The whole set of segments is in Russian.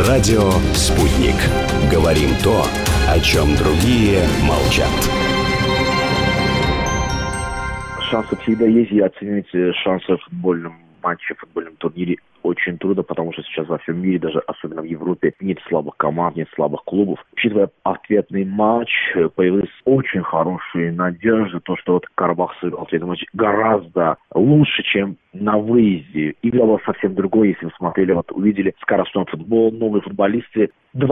Радио «Спутник». Говорим то, о чем другие молчат. Шансы всегда есть, и оценить шансы в футбольном матче, в футбольном турнире очень трудно, потому что сейчас во всем мире, даже особенно в Европе, нет слабых команд, нет слабых клубов. Учитывая ответный матч, появилась очень хорошая надежда, то, что вот Карабах сыграл ответный матч гораздо лучше, чем на выезде. Игра была совсем другой, если вы смотрели, вот увидели скоростной футбол, новые футболисты.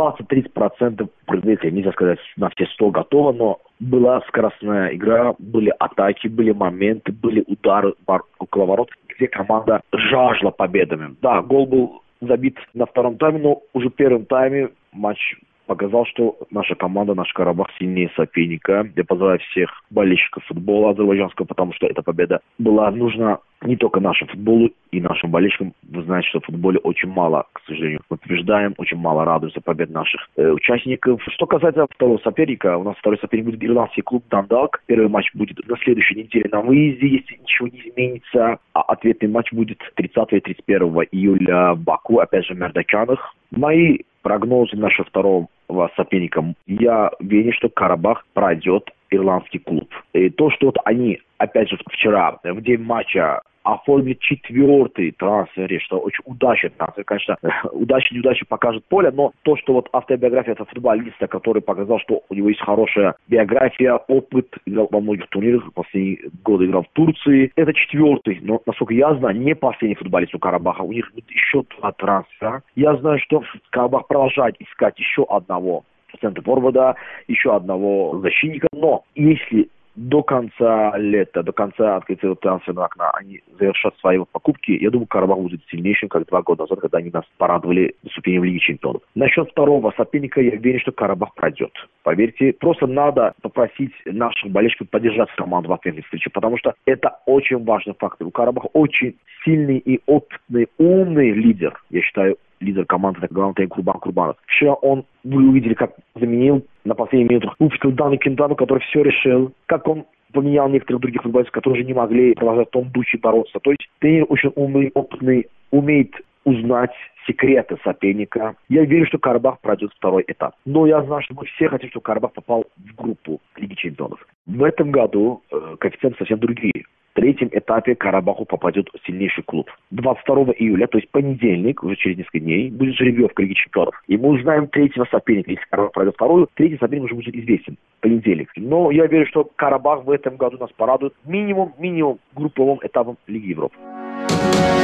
20-30% прыгали, нельзя сказать, на все 100 готово, но была скоростная игра, были атаки, были моменты, были удары около ворот, где команда жаждала победами. Да, гол был забит на втором тайме, но уже в первом тайме матч показал, что наша команда, наш Карабах сильнее соперника. Я поздравляю всех болельщиков футбола азербайджанского, потому что эта победа была нужна не только нашему футболу и нашим болельщикам. Вы знаете, что в футболе очень мало, к сожалению, мы побеждаем, очень мало радуются побед наших участников. Что касается второго соперника, у нас второй соперник будет ирландский клуб Дандалк. Первый матч будет на следующей неделе на выезде, если ничего не изменится. А ответный матч будет 30 и 31 июля в Баку, опять же в Мerdekyanах. Мои прогнозы нашего второго соперника. Я верю, что Карабах пройдет ирландский клуб. И то, что вот они, опять же, вчера, в день матча, оформили 4-й трансфер, что очень удачный трансфер. Конечно, удача неудача покажет поле, но то, что вот автобиография этого футболиста, который показал, что у него есть хорошая биография, опыт, играл во многих турнирах, последние годы играл в Турции. Это 4-й, но, насколько я знаю, не последний футболист у Карабаха. У них будет еще 2 трансфера. Я знаю, что Карабах продолжает искать еще одного центр-форварда, еще одного защитника, но если до конца лета, до конца открытия трансферного окна они завершат свои покупки, я думаю, Карабах будет сильнейшим, как 2 года назад, когда они нас порадовали вступлением в Лиге Чемпионов. Насчет второго соперника я уверен, что Карабах пройдет. Поверьте, просто надо попросить наших болельщиков поддержать команду в ответной встрече, потому что это очень важный фактор. У Карабаха очень сильный и опытный, умный лидер, я считаю, лидер команды, так главный Курбан Курбанов. Вчера вы увидели, как заменил на последних минутах, выпустил Дану Кентану, который все решил, как он поменял некоторых других футболистов, которые уже не могли продолжать в том духе бороться. То есть тренер очень умный, опытный, умеет узнать секреты соперника. Я верю, что Карабах пройдет второй этап. Но я знаю, что мы все хотим, чтобы Карабах попал в группу Лиги Чемпионов. В этом году коэффициенты совсем другие. В 3-м этапе Карабаху попадет сильнейший клуб. 22 июля, то есть понедельник, уже через несколько дней, будет жеребьевка Лиги Чемпионов. И мы узнаем 3-го соперника. Если Карабах пройдет вторую, 3-й соперник уже будет известен. Понедельник. Но я верю, что Карабах в этом году нас порадует минимум групповым этапом Лиги Европы.